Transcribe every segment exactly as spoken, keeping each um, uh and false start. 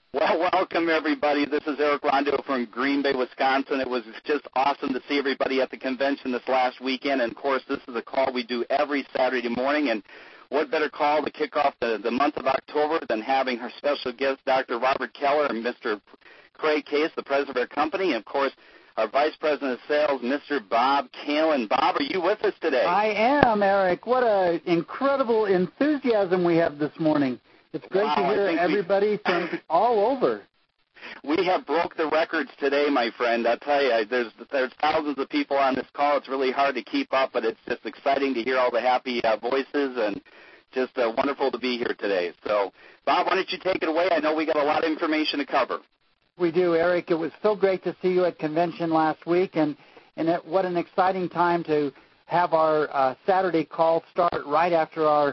Well, welcome, everybody. This is Eric Rondo from Green Bay, Wisconsin. It was just awesome to see everybody at the convention this last weekend. And, of course, this is a call we do every Saturday morning. And what better call to kick off the, the month of October than having our special guest, Doctor Robert Keller, and Mister Craig Case, the president of our company, and, of course, our Vice President of Sales, Mister Bob Kalen. Bob, are you with us today? I am, Eric. What an incredible enthusiasm we have this morning. It's great wow, to hear everybody we, from all over. We have broke the records today, my friend. I'll tell you, there's there's thousands of people on this call. It's really hard to keep up, but it's just exciting to hear all the happy uh, voices, and just uh, wonderful to be here today. So, Bob, why don't you take it away? I know we got a lot of information to cover. We do, Eric. It was so great to see you at convention last week, and, and it, what an exciting time to have our uh, Saturday call start right after our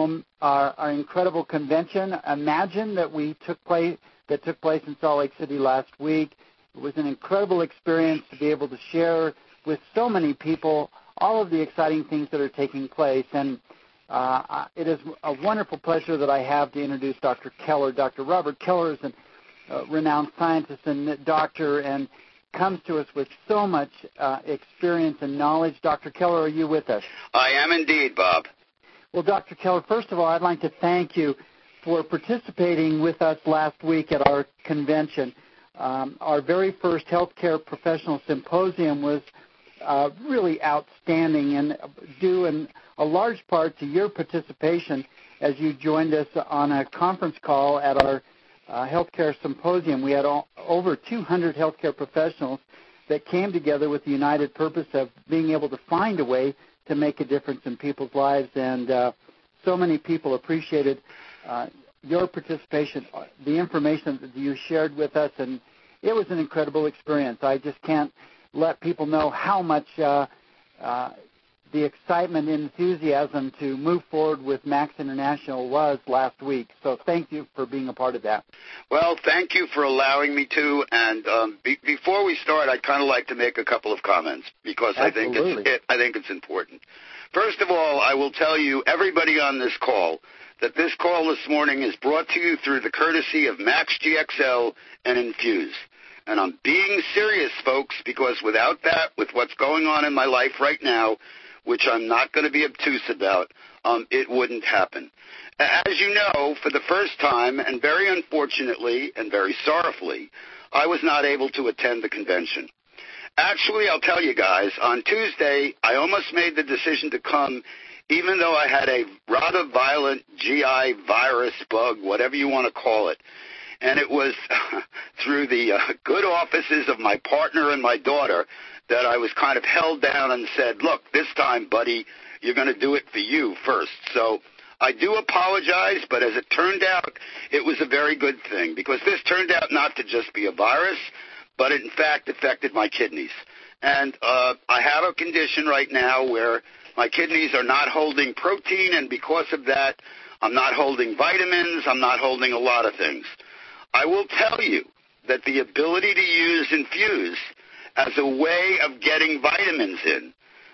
Our, our incredible convention. Imagine that we took place that took place in Salt Lake City last week. It was an incredible experience to be able to share with so many people all of the exciting things that are taking place. And uh, it is a wonderful pleasure that I have to introduce Doctor Keller. Doctor Robert Keller is a uh, renowned scientist and doctor, and comes to us with so much uh, experience and knowledge. Doctor Keller, are you with us? I am indeed, Bob. Well, Doctor Keller, first of all, I'd like to thank you for participating with us last week at our convention. Um, our very first healthcare professional symposium was uh, really outstanding, and due in a large part to your participation as you joined us on a conference call at our uh, healthcare symposium. We had all, over two hundred healthcare professionals that came together with the united purpose of being able to find a way to make a difference in people's lives, and uh, so many people appreciated uh, your participation, the information that you shared with us, and it was an incredible experience. I just can't let people know how much uh, uh, the excitement and enthusiasm to move forward with MAX International was last week. So thank you for being a part of that. Well, thank you for allowing me to. And um, be- before we start, I'd kind of like to make a couple of comments because Absolutely. I think it's it, I think it's important. First of all, I will tell you, everybody on this call, that this call this morning is brought to you through the courtesy of Max G X L and Infuse. And I'm being serious, folks, because without that, with what's going on in my life right now, which I'm not going to be obtuse about, um, it wouldn't happen. As you know, for the first time, and very unfortunately and very sorrowfully, I was not able to attend the convention. Actually, I'll tell you guys, on Tuesday, I almost made the decision to come, even though I had a rather violent G I virus, bug, whatever you want to call it. And it was through the uh, good offices of my partner and my daughter that I was kind of held down and said, look, this time, buddy, you're going to do it for you first. So I do apologize, but as it turned out, it was a very good thing, because this turned out not to just be a virus, but it in fact affected my kidneys. And uh, I have a condition right now where my kidneys are not holding protein, and because of that, I'm not holding vitamins, I'm not holding a lot of things. I will tell you that the ability to use Infuse as a way of getting vitamins in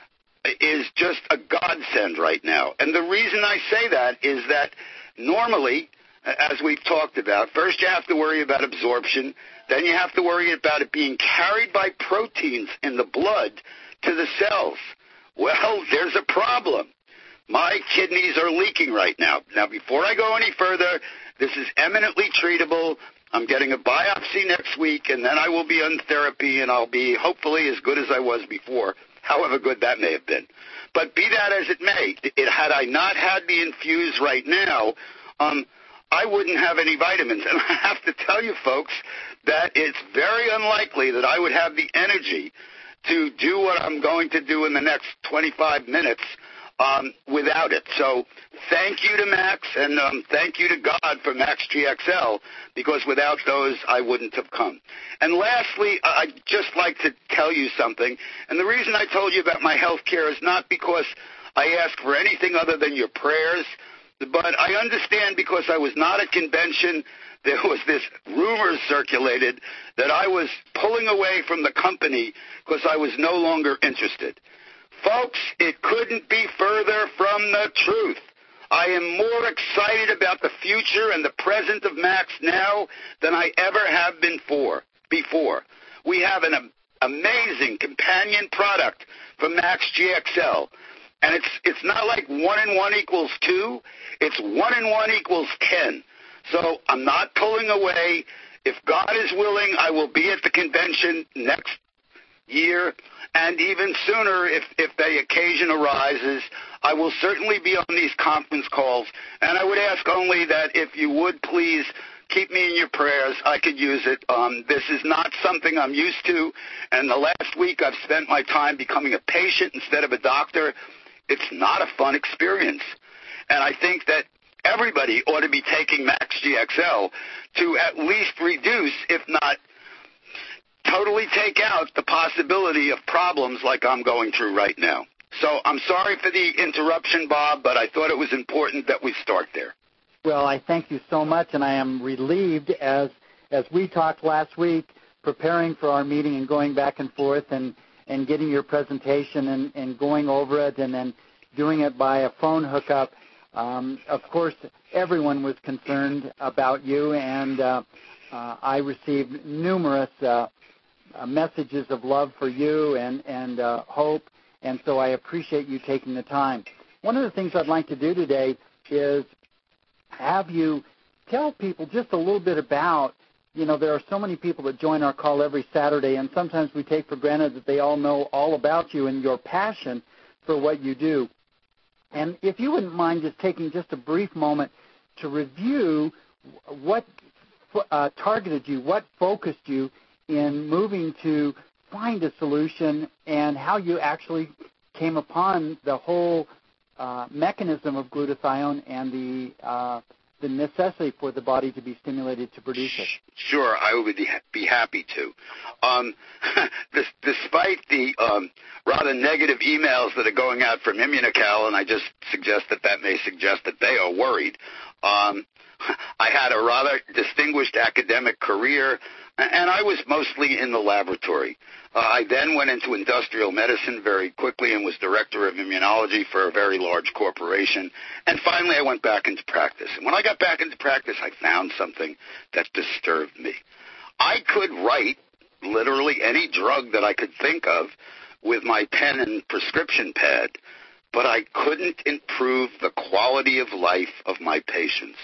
is just a godsend right now. And the reason I say that is that normally, as we've talked about, first you have to worry about absorption, then you have to worry about it being carried by proteins in the blood to the cells. Well, there's a problem. My kidneys are leaking right now. Now, before I go any further, this is eminently treatable. I'm getting a biopsy next week, and then I will be on therapy, and I'll be hopefully as good as I was before, however good that may have been. But be that as it may, it, had I not had the Infuse right now, um, I wouldn't have any vitamins. And I have to tell you, folks, that it's very unlikely that I would have the energy to do what I'm going to do in the next twenty-five minutes Um, without it. So thank you to Max, and um, thank you to God for Max G X L, because without those, I wouldn't have come. And lastly, I'd just like to tell you something, and the reason I told you about my health care is not because I ask for anything other than your prayers, but I understand because I was not at convention, there was this rumor circulated that I was pulling away from the company because I was no longer interested. Folks, it couldn't be further from the truth. I am more excited about the future and the present of Max now than I ever have been for, before. We have an amazing companion product from Max G X L. And it's it's not like one and one equals two. It's one and one equals ten. So I'm not pulling away. If God is willing, I will be at the convention next year, and even sooner if, if the occasion arises. I will certainly be on these conference calls, and I would ask only that if you would please keep me in your prayers. I could use it. Um, this is not something I'm used to, and the last week I've spent my time becoming a patient instead of a doctor. It's not a fun experience, and I think that everybody ought to be taking Max G X L to at least reduce, if not totally take out, the possibility of problems like I'm going through right now. So I'm sorry for the interruption, Bob, but I thought it was important that we start there. Well, I thank you so much, and I am relieved as as we talked last week, preparing for our meeting and going back and forth and, and getting your presentation and, and going over it and then doing it by a phone hookup. Um, of course, everyone was concerned about you, and uh, uh, I received numerous uh, uh, messages of love for you and, and uh, hope, and so I appreciate you taking the time. One of the things I'd like to do today is have you tell people just a little bit about, you know, there are so many people that join our call every Saturday, and sometimes we take for granted that they all know all about you and your passion for what you do. And if you wouldn't mind just taking just a brief moment to review what uh, targeted you, what focused you in moving to find a solution, and how you actually came upon the whole uh, mechanism of glutathione and the uh, the necessity for the body to be stimulated to produce it. Sure, I would be happy to. Um, this, despite the um, rather negative emails that are going out from Immunocal, and I just suggest that that may suggest that they are worried, um, I had a rather distinguished academic career, and I was mostly in the laboratory. Uh, I then went into industrial medicine very quickly and was director of immunology for a very large corporation. And finally, I went back into practice. And when I got back into practice, I found something that disturbed me. I could write literally any drug that I could think of with my pen and prescription pad, but I couldn't improve the quality of life of my patients.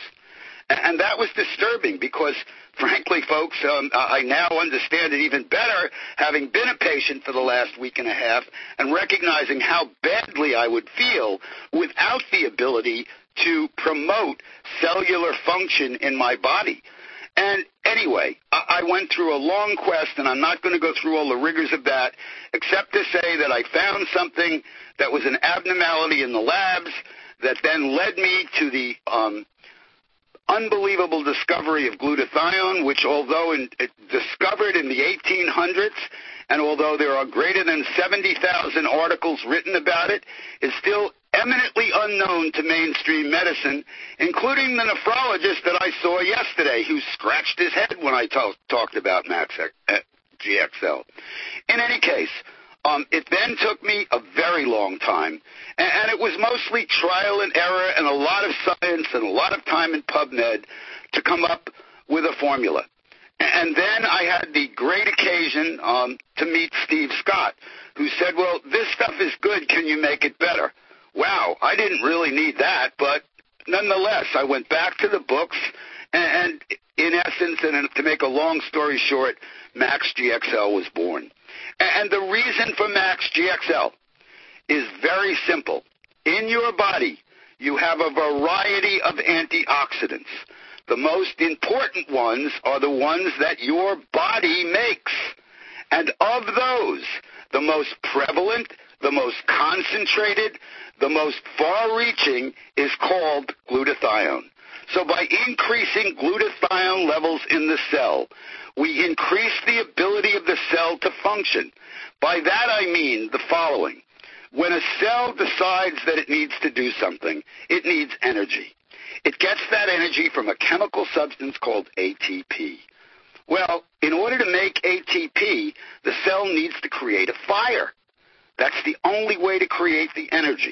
And that was disturbing because, frankly, folks, um, I now understand it even better, having been a patient for the last week and a half and recognizing how badly I would feel without the ability to promote cellular function in my body. And anyway, I went through a long quest, and I'm not going to go through all the rigors of that, except to say that I found something that was an abnormality in the labs that then led me to the um, unbelievable discovery of glutathione, which although in, it discovered in the eighteen hundreds, and although there are greater than seventy thousand articles written about it, is still eminently unknown to mainstream medicine, including the nephrologist that I saw yesterday who scratched his head when I to- talked about Max G X L. In any case, Um, it then took me a very long time, and, and it was mostly trial and error and a lot of science and a lot of time in PubMed to come up with a formula. And then I had the great occasion um, to meet Steve Scott, who said, well, this stuff is good. Can you make it better? Wow, I didn't really need that, but nonetheless, I went back to the books, and, and in essence, and to make a long story short, Max G X L was born. And the reason for Max G X L is very simple. In your body, you have a variety of antioxidants. The most important ones are the ones that your body makes. And of those, the most prevalent, the most concentrated, the most far-reaching is called glutathione. So by increasing glutathione levels in the cell, we increase the ability of the cell to function. By that I mean the following. When a cell decides that it needs to do something, it needs energy. It gets that energy from a chemical substance called A T P. Well, in order to make A T P, the cell needs to create a fire. That's the only way to create the energy.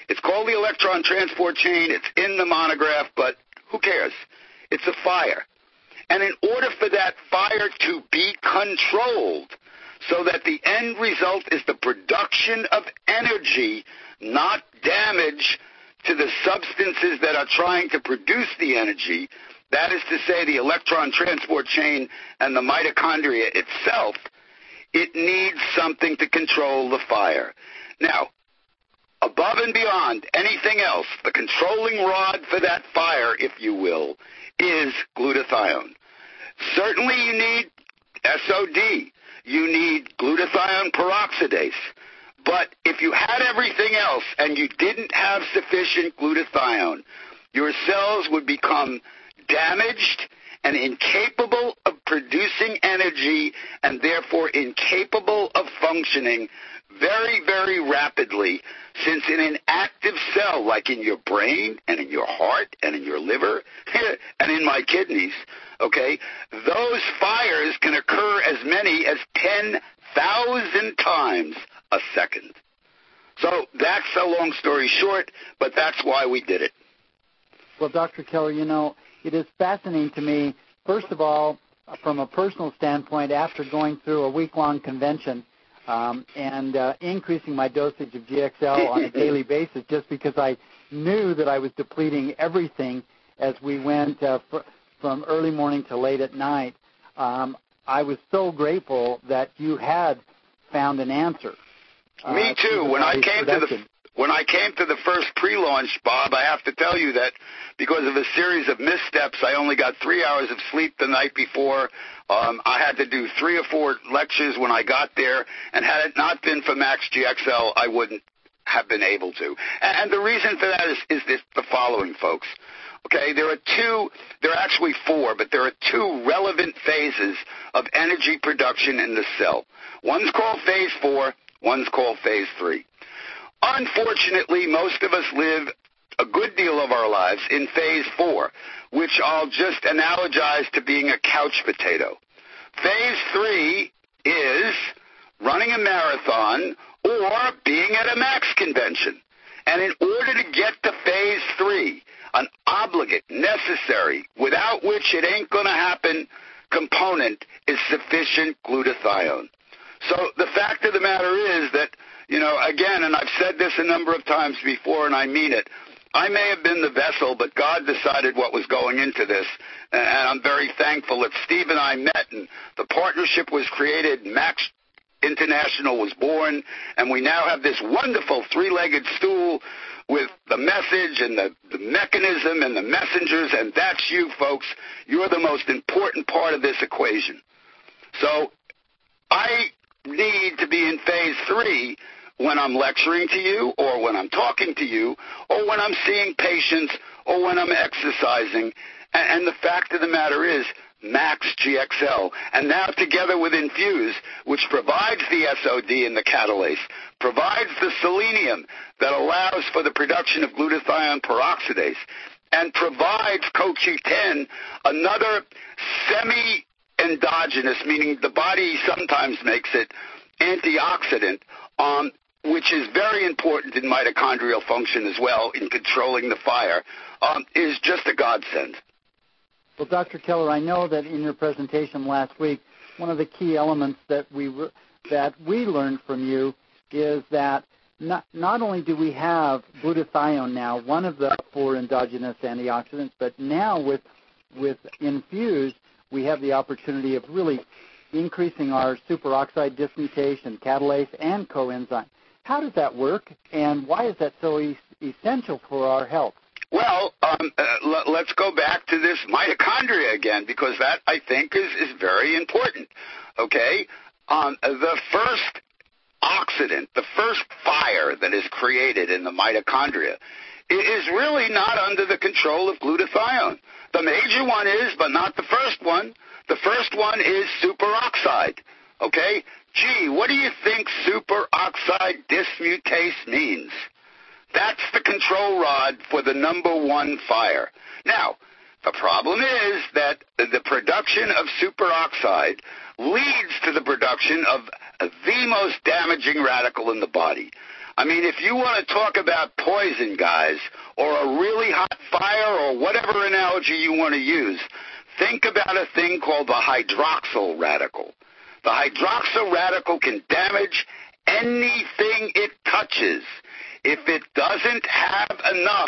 It's called the electron transport chain. It's in the monograph, but who cares? It's a fire. And in order for that fire to be controlled so that the end result is the production of energy, not damage to the substances that are trying to produce the energy, that is to say the electron transport chain and the mitochondria itself, it needs something to control the fire. Now, above and beyond anything else, the controlling rod for that fire, if you will, is glutathione. Certainly you need S O D. You need glutathione peroxidase. But if you had everything else and you didn't have sufficient glutathione, your cells would become damaged and incapable of producing energy and therefore incapable of functioning very, very rapidly, since in an active cell, like in your brain and in your heart and in your liver and in my kidneys, okay, those fires can occur as many as ten thousand times a second. So that's a long story short, but that's why we did it. Well, Doctor Keller, you know, it is fascinating to me, first of all, from a personal standpoint, after going through a week-long convention um, and uh, increasing my dosage of G X L on a daily basis just because I knew that I was depleting everything as we went uh, fr- from early morning to late at night, um, I was so grateful that you had found an answer. Uh, Me too. to when I came production. to the when I came to the first pre-launch, Bob, I have to tell you that because of a series of missteps, I only got three hours of sleep the night before. Um, I had to do three or four lectures when I got there, and had it not been for Max G X L, I wouldn't have been able to. And, and the reason for that is, is this, the following, folks. Okay, there are two, there are actually four, but there are two relevant phases of energy production in the cell. One's called phase four, one's called phase three. Unfortunately, most of us live a good deal of our lives in phase four, which I'll just analogize to being a couch potato. Phase three is running a marathon or being at a Max convention. And in order to get to phase three, an obligate, necessary, without which it ain't going to happen component is sufficient glutathione. So the fact of the matter is that, you know, again, and I've said this a number of times before, and I mean it, I may have been the vessel, but God decided what was going into this, and I'm very thankful that Steve and I met, and the partnership was created, Max International was born, and we now have this wonderful three-legged stool with the message and the, the mechanism and the messengers, and that's you, folks. You're the most important part of this equation. So I need to be in phase three when I'm lecturing to you or when I'm talking to you or when I'm seeing patients or when I'm exercising. And, and the fact of the matter is Max G X L, and now together with Infuse, which provides the S O D and the catalase, provides the selenium that allows for the production of glutathione peroxidase, and provides C O Q ten, another semi-endogenous, meaning the body sometimes makes it, antioxidant, um, which is very important in mitochondrial function as well in controlling the fire, um, is just a godsend. Well, Doctor Keller, I know that in your presentation last week, one of the key elements that we re- that we learned from you is that not, not only do we have glutathione now, one of the four endogenous antioxidants, but now with with Infuse, we have the opportunity of really increasing our superoxide dismutation, catalase, and coenzyme. How does that work, and why is that so e- essential for our health? Well, um, uh, l- let's go back to this mitochondria again, because that, I think, is, is very important, okay? Um, the first oxidant, the first fire that is created in the mitochondria is really not under the control of glutathione. The major one is, but not the first one. The first one is superoxide, okay? Gee, what do you think superoxide dismutase means? That's the control rod for the number one fire. Now, the problem is that the production of superoxide leads to the production of the most damaging radical in the body. I mean, if you want to talk about poison, guys, or a really hot fire or whatever analogy you want to use, think about a thing called the hydroxyl radical. The hydroxyl radical can damage anything it touches. If it doesn't have enough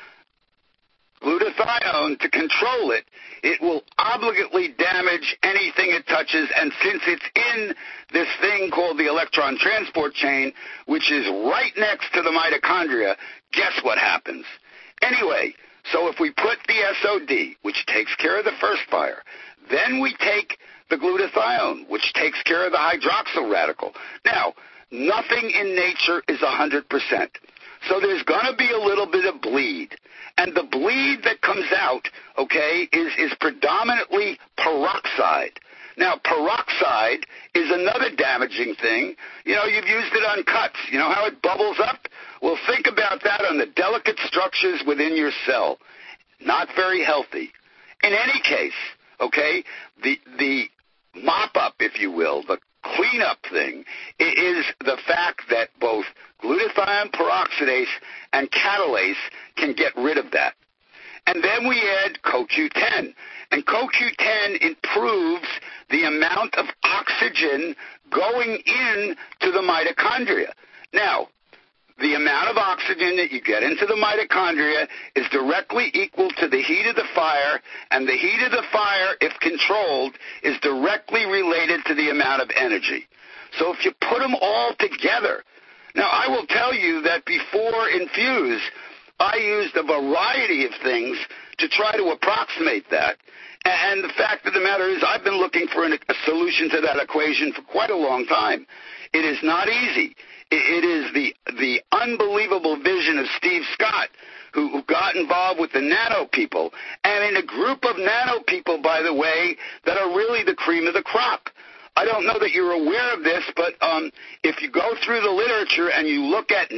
glutathione to control it, it will obligately damage anything it touches, and since it's in this thing called the electron transport chain, which is right next to the mitochondria, guess what happens? Anyway, so if we put the S O D, which takes care of the first fire, then we take the glutathione, which takes care of the hydroxyl radical. Now, nothing in nature is one hundred percent. So there's going to be a little bit of bleed. And the bleed that comes out, okay, is, is predominantly peroxide. Now, peroxide is another damaging thing. You know, you've used it on cuts. You know how it bubbles up? Well, think about that on the delicate structures within your cell. Not very healthy. In any case, okay, the, the mop-up, if you will, the cleanup thing, is the fact that both glutathione peroxidase and catalase can get rid of that. And then we add C O Q ten. And C O Q ten improves the amount of oxygen going in to the mitochondria. Now, the amount of oxygen that you get into the mitochondria is directly equal to the heat of the fire, and the heat of the fire, if controlled, is directly related to the amount of energy. So if you put them all together, now I will tell you that before Infuse, I used a variety of things to try to approximate that. And the fact of the matter is I've been looking for an, a solution to that equation for quite a long time. It is not easy. It is the the unbelievable vision of Steve Scott, who, who got involved with the nano people, and in a group of nano people, by the way, that are really the cream of the crop. I don't know that you're aware of this, but um, if you go through the literature and you look at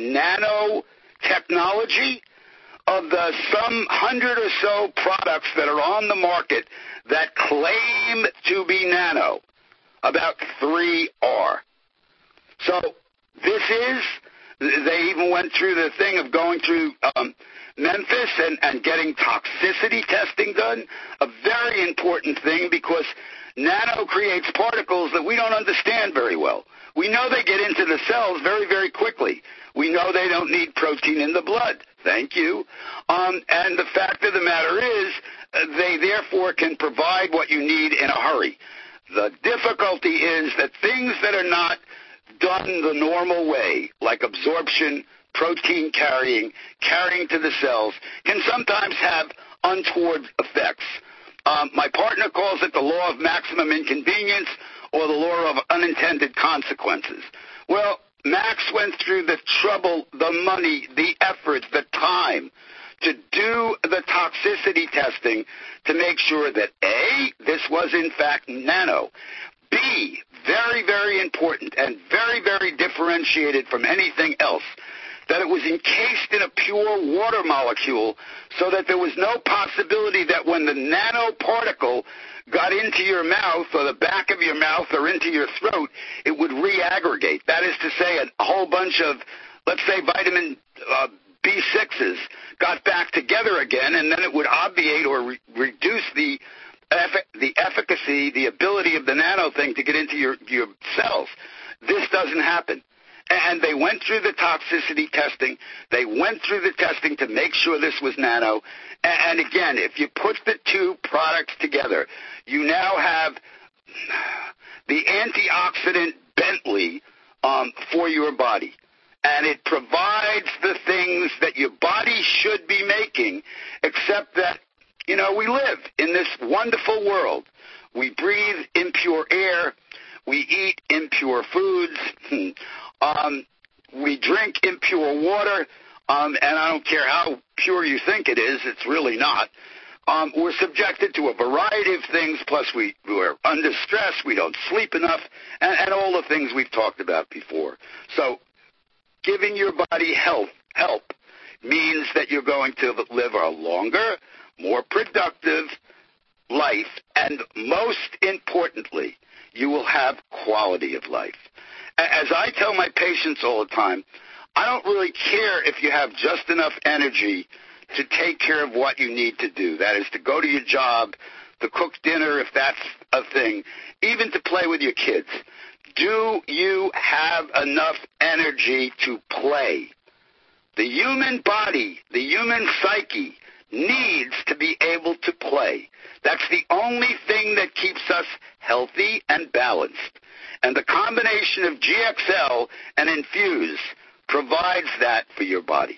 nanotechnology, of the some hundred or so products that are on the market that claim to be nano, about three are. So this is, they even went through the thing of going through um, Memphis and, and getting toxicity testing done, a very important thing because nano creates particles that we don't understand very well. We know they get into the cells very, very quickly. We know they don't need protein in the blood. Thank you. Um, and the fact of the matter is uh, they therefore can provide what you need in a hurry. The difficulty is that things that are not done the normal way, like absorption, protein carrying, carrying to the cells, can sometimes have untoward effects. Um, my partner calls it the law of maximum inconvenience or the law of unintended consequences. Well, Max went through the trouble, the money, the effort, the time to do the toxicity testing to make sure that A, this was in fact nano, B, very, very important and very, very differentiated from anything else, that it was encased in a pure water molecule so that there was no possibility that when the nanoparticle got into your mouth or the back of your mouth or into your throat, it would reaggregate. That is to say, a whole bunch of, let's say, vitamin uh, B sixes got back together again, and then it would obviate or re- reduce the eff- the efficacy, the ability of the nano thing to get into your, your cells. This doesn't happen. And they went through the toxicity testing. They went through the testing to make sure this was nano. And again, if you put the two products together, you now have the antioxidant Bentley um, for your body. And it provides the things that your body should be making, except that, you know, we live in this wonderful world. We breathe impure air. We eat impure foods. Um, we drink impure water, um, and I don't care how pure you think it is, it's really not. Um, we're subjected to a variety of things, plus we, we're under stress, we don't sleep enough, and, and all the things we've talked about before. So giving your body health, help means that you're going to live a longer, more productive life, and most importantly, you will have quality of life. As I tell my patients all the time, I don't really care if you have just enough energy to take care of what you need to do. That is to go to your job, to cook dinner if that's a thing, even to play with your kids. Do you have enough energy to play? The human body, the human psyche, needs to be able to play. That's the only thing that keeps us healthy and balanced. And the combination of G X L and Infuse provides that for your body.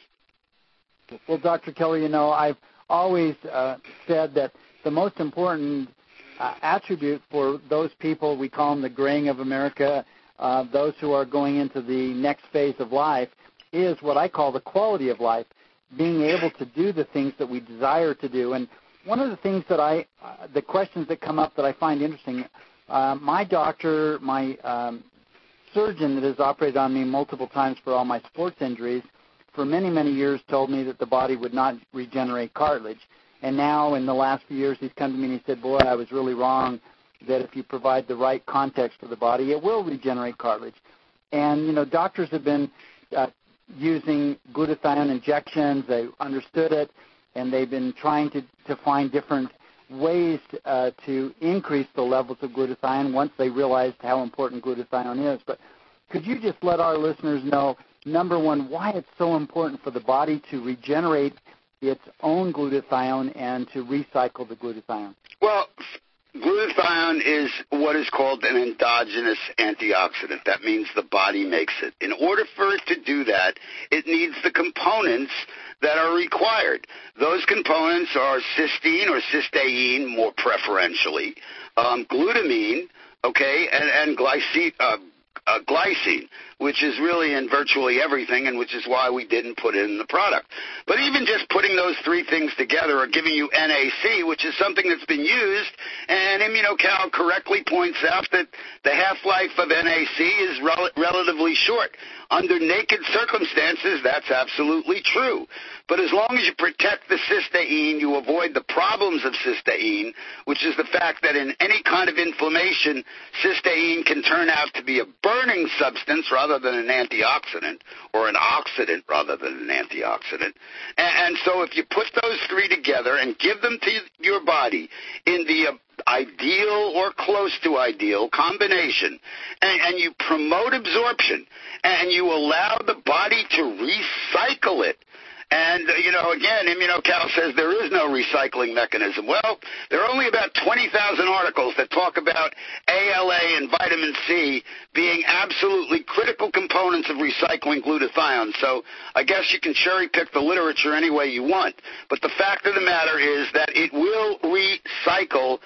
Well, Doctor Kelly, you know, I've always uh, said that the most important uh, attribute for those people, we call them the graying of America, uh, those who are going into the next phase of life, is what I call the quality of life, being able to do the things that we desire to do. And one of the things that I, uh, the questions that come up that I find interesting, uh, my doctor, my um, surgeon that has operated on me multiple times for all my sports injuries, for many, many years told me that the body would not regenerate cartilage. And now in the last few years, he's come to me and he said, boy, I was really wrong, that if you provide the right context for the body, it will regenerate cartilage. And, you know, doctors have been uh, using glutathione injections. They understood it, and they've been trying to, to find different ways uh, to increase the levels of glutathione once they realized how important glutathione is. But could you just let our listeners know, number one, why it's so important for the body to regenerate its own glutathione and to recycle the glutathione? Well, glutathione is what is called an endogenous antioxidant. That means the body makes it. In order for it to do that, it needs the components that are required. Those components are cysteine or cysteine, more preferentially, um, glutamine, okay, and, and glycine, uh, uh, glycine, which is really in virtually everything, and which is why we didn't put it in the product. But even just putting those three things together are giving you N A C, which is something that's been used, and Immunocal correctly points out that the half-life of N A C is rel- relatively short. Under naked circumstances, that's absolutely true. But as long as you protect the cysteine, you avoid the problems of cysteine, which is the fact that in any kind of inflammation, cysteine can turn out to be a burning substance rather than an antioxidant, or an oxidant rather than an antioxidant. And, and so if you put those three together and give them to your body in the uh, ideal or close to ideal combination, and, and you promote absorption, and you allow the body to recycle it. And, you know, again, Immunocal says there is no recycling mechanism. Well, there are only about twenty thousand articles that talk about A L A and vitamin C being absolutely critical components of recycling glutathione. So I guess you can cherry-pick the literature any way you want. But the fact of the matter is that it will recycle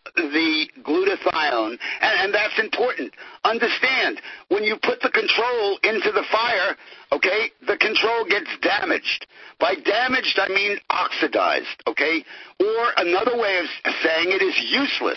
the glutathione, and, and that's important. Understand, when you put the control into the fire, okay, the control gets damaged. By damaged, I mean oxidized, okay? Or another way of saying it is useless.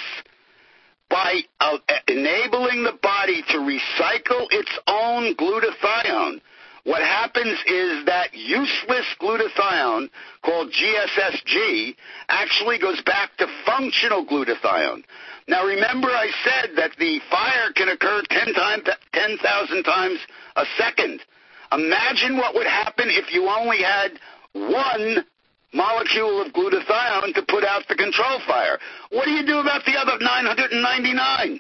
By uh, enabling the body to recycle its own glutathione, what happens is that useless glutathione, called G S S G, actually goes back to functional glutathione. Now, remember I said that the fire can occur ten thousand times a second. Imagine what would happen if you only had one molecule of glutathione to put out the control fire. What do you do about the other nine hundred ninety-nine?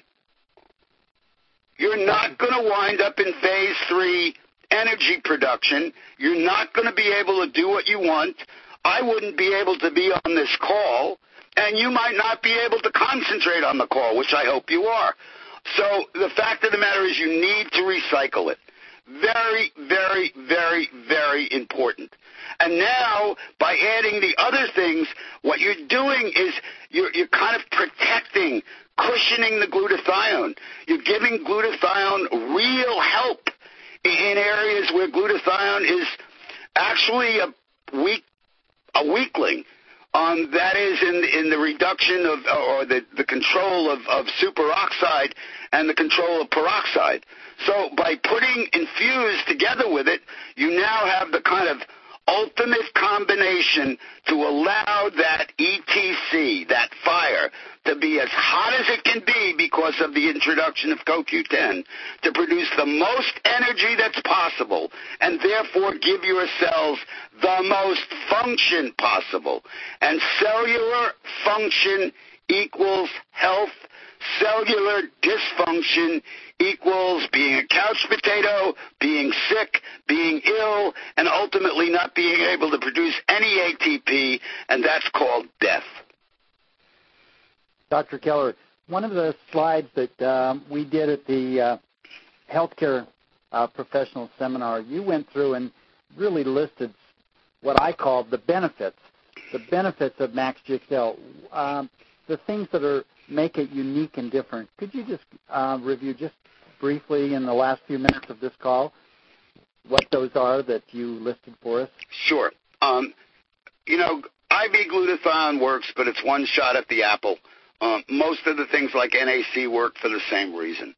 You're not going to wind up in phase three energy production. You're not going to be able to do what you want. I wouldn't be able to be on this call, and you might not be able to concentrate on the call, which I hope you are. So the fact of the matter is you need to recycle it. Very, very, very, very important. And now, by adding the other things, what you're doing is you're, you're kind of protecting, cushioning the glutathione. You're giving glutathione real help in areas where glutathione is actually a weak, a weakling. Um, that is in, in the reduction of, or the, the control of, of superoxide and the control of peroxide. So by putting Infuse together with it, you now have the kind of ultimate combination to allow that E T C, that fire, to be as hot as it can be because of the introduction of C O Q ten, to produce the most energy that's possible, and therefore give your cells the most function possible. And cellular function equals health. Cellular dysfunction equals being a couch potato, being sick, being ill, and ultimately not being able to produce any A T P, and that's called death. Doctor Keller, one of the slides that um, we did at the uh, healthcare uh, professional seminar, you went through and really listed what I called the benefits, the benefits of Max G X L, um, the things that are make it unique and different. Could you just uh, review just briefly in the last few minutes of this call what those are that you listed for us? Sure. Um, you know, I V glutathione works, but it's one shot at the apple. Um, most of the things like N A C work for the same reason.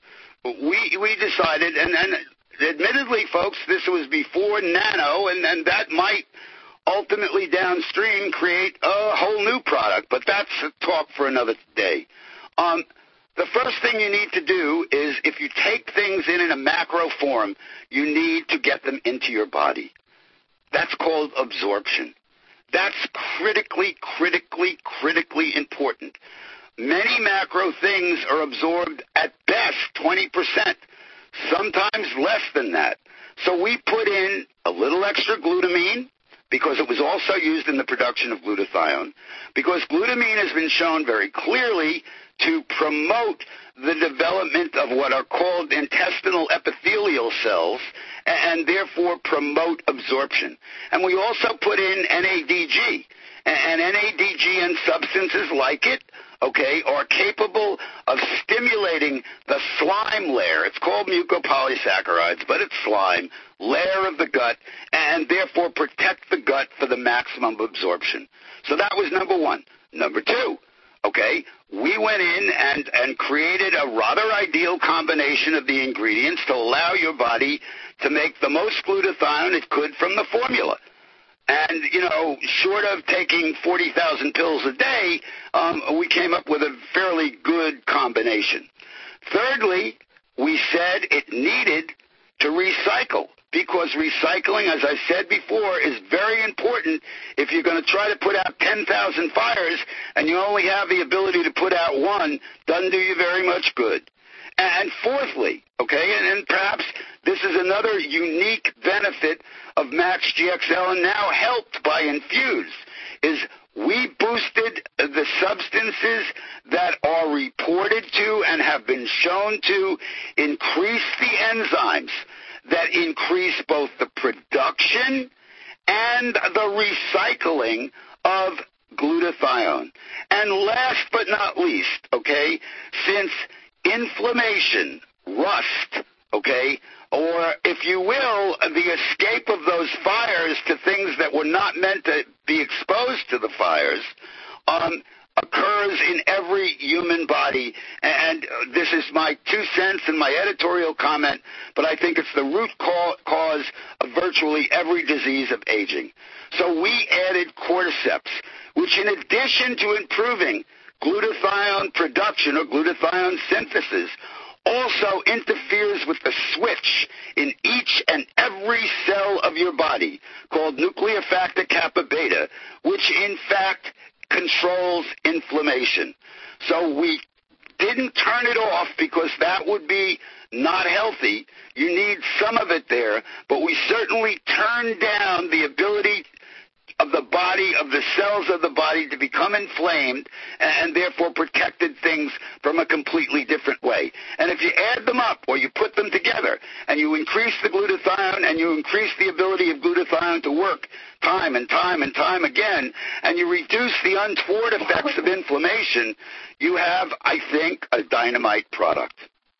We we decided, and, and admittedly, folks, this was before nano, and, and that might ultimately downstream create a whole new product, but that's a talk for another day. Um, the first thing you need to do is, if you take things in in a macro form, you need to get them into your body. That's called absorption. That's critically, critically, critically important. Many macro things are absorbed at best twenty percent, sometimes less than that. So we put in a little extra glutamine, because it was also used in the production of glutathione, because glutamine has been shown very clearly to promote the development of what are called intestinal epithelial cells and therefore promote absorption. And we also put in N A D G, and N A D G and substances like it, okay, are capable of stimulating the slime layer. It's called mucopolysaccharides, but it's slime, layer of the gut, and therefore protect the gut for the maximum absorption. So that was number one. Number two, okay, we went in and, and created a rather ideal combination of the ingredients to allow your body to make the most glutathione it could from the formula. And, you know, short of taking forty thousand pills a day, um, we came up with a fairly good combination. Thirdly, we said it needed to recycle, because recycling, as I said before, is very important if you're going to try to put out ten thousand fires and you only have the ability to put out one, doesn't do you very much good. And fourthly, okay, and, and perhaps this is another unique benefit of Max G X L, and now helped by Infuse, is we boosted the substances that are reported to and have been shown to increase the enzymes that increase both the production and the recycling of glutathione. And last but not least, okay, since inflammation, rust, okay, or if you will, the escape of those fires to things that were not meant to be exposed to the fires, um, occurs in every human body, and this is my two cents and my editorial comment, but I think it's the root cause of virtually every disease of aging. So we added cordyceps, which in addition to improving glutathione production or glutathione synthesis, also interferes with the switch in each and every cell of your body called nuclear factor kappa beta, which in fact controls inflammation. So we didn't turn it off because that would be not healthy. You need some of it there, but we certainly turned down the ability of the body, of the cells of the body to become inflamed, and therefore protected things from a completely different way. And if you add them up or you put them together and you increase the glutathione and you increase the ability of glutathione to work time and time and time again, and you reduce the untoward effects of inflammation, you have, I think, a dynamite product.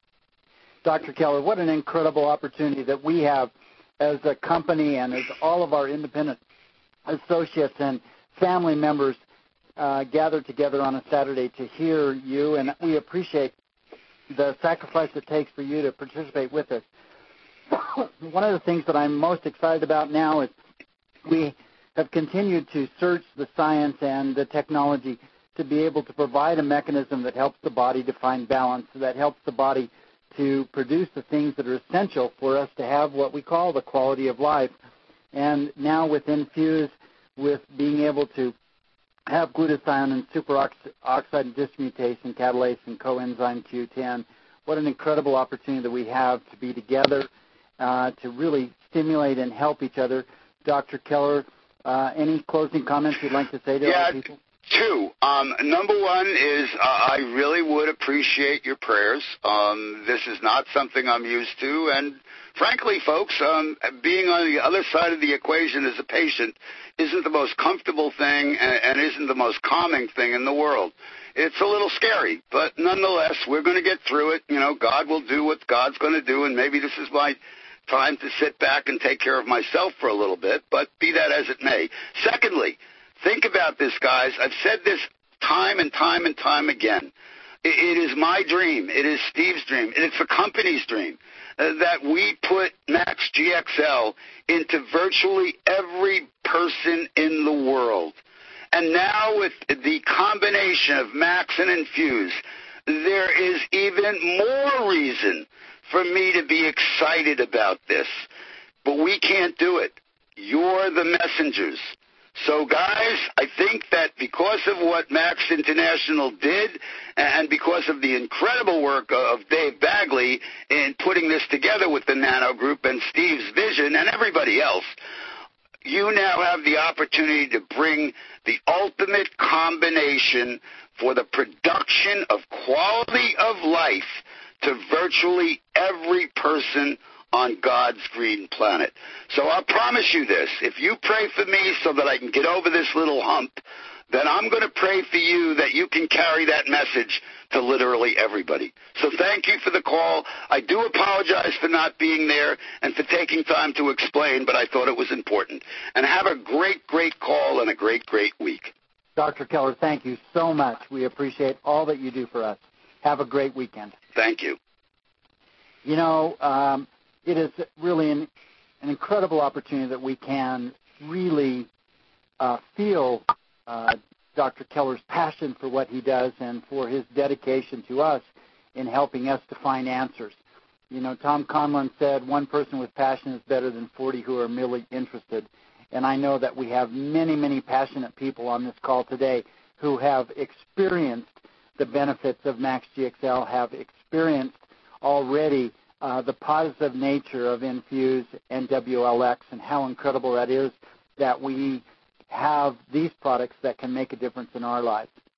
Doctor Keller, what an incredible opportunity that we have as a company and as all of our independent associates and family members uh, gathered together on a Saturday to hear you, and we appreciate the sacrifice it takes for you to participate with us. One of the things that I'm most excited about now is we have continued to search the science and the technology to be able to provide a mechanism that helps the body to find balance, that helps the body to produce the things that are essential for us to have what we call the quality of life. And now with Infuse, with being able to have glutathione and superoxide dismutase catalase and coenzyme Q ten, what an incredible opportunity that we have to be together uh, to really stimulate and help each other. Doctor Keller, uh, any closing comments you'd like to say to yeah, other people? Two. Um, number one is uh, I really would appreciate your prayers. Um, this is not something I'm used to, and frankly, folks, um, being on the other side of the equation as a patient isn't the most comfortable thing and, and isn't the most calming thing in the world. It's a little scary, but nonetheless, we're going to get through it. You know, God will do what God's going to do, and maybe this is my time to sit back and take care of myself for a little bit, but be that as it may. Secondly, think about this, guys. I've said this time and time and time again. It, it is my dream. It is Steve's dream. And it's the company's dream uh, that we put Max G X L into virtually every person in the world. And now with the combination of Max and Infuse, there is even more reason for me to be excited about this. But we can't do it. You're the messengers. So, guys, I think that because of what Max International did and because of the incredible work of Dave Bagley in putting this together with the Nano Group and Steve's vision and everybody else, you now have the opportunity to bring the ultimate combination for the production of quality of life to virtually every person on God's green planet. So I'll promise you this. If you pray for me so that I can get over this little hump, then I'm going to pray for you that you can carry that message to literally everybody. So thank you for the call. I do apologize for not being there and for taking time to explain, but I thought it was important. And have a great, great call and a great, great week. Doctor Keller, thank you so much. We appreciate all that you do for us. Have a great weekend. Thank you. You know, um, it is really an, an incredible opportunity that we can really uh, feel uh, Doctor Keller's passion for what he does and for his dedication to us in helping us to find answers. You know, Tom Conlon said one person with passion is better than forty who are merely interested. And I know that we have many, many passionate people on this call today who have experienced the benefits of Max G X L, have experienced already uh, the positive nature of Infuse and W L X and how incredible that is that we have these products that can make a difference in our lives.